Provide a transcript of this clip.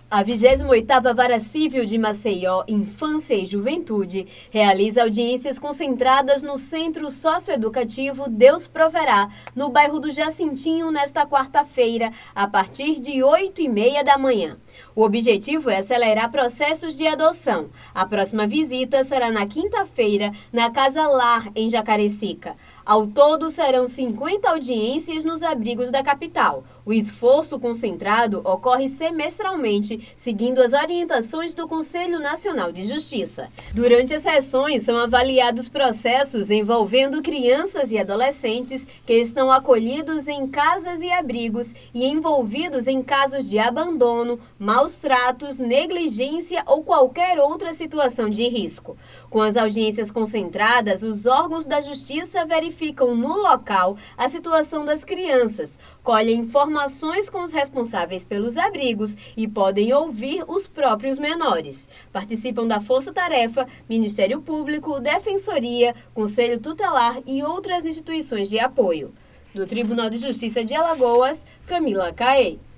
A 28ª Vara Civil de Maceió, Infância e Juventude, realiza audiências concentradas no Centro Socioeducativo Deus Proverá, no bairro do Jacintinho, nesta quarta-feira, a partir de 8h30 da manhã. O objetivo é acelerar processos de adoção. A próxima visita será na quinta-feira, na Casa Lar, em Jacarecica. Ao todo, serão 50 audiências nos abrigos da capital. O esforço concentrado ocorre semestralmente, seguindo as orientações do Conselho Nacional de Justiça. Durante as sessões, são avaliados processos envolvendo crianças e adolescentes que estão acolhidos em casas e abrigos e envolvidos em casos de abandono, maus tratos, negligência ou qualquer outra situação de risco. Com as audiências concentradas, os órgãos da Justiça verificam no local a situação das crianças, colhem informações com os responsáveis pelos abrigos e podem ouvir os próprios menores. Participam da Força Tarefa, Ministério Público, Defensoria, Conselho Tutelar e outras instituições de apoio. Do Tribunal de Justiça de Alagoas, Camila Caê.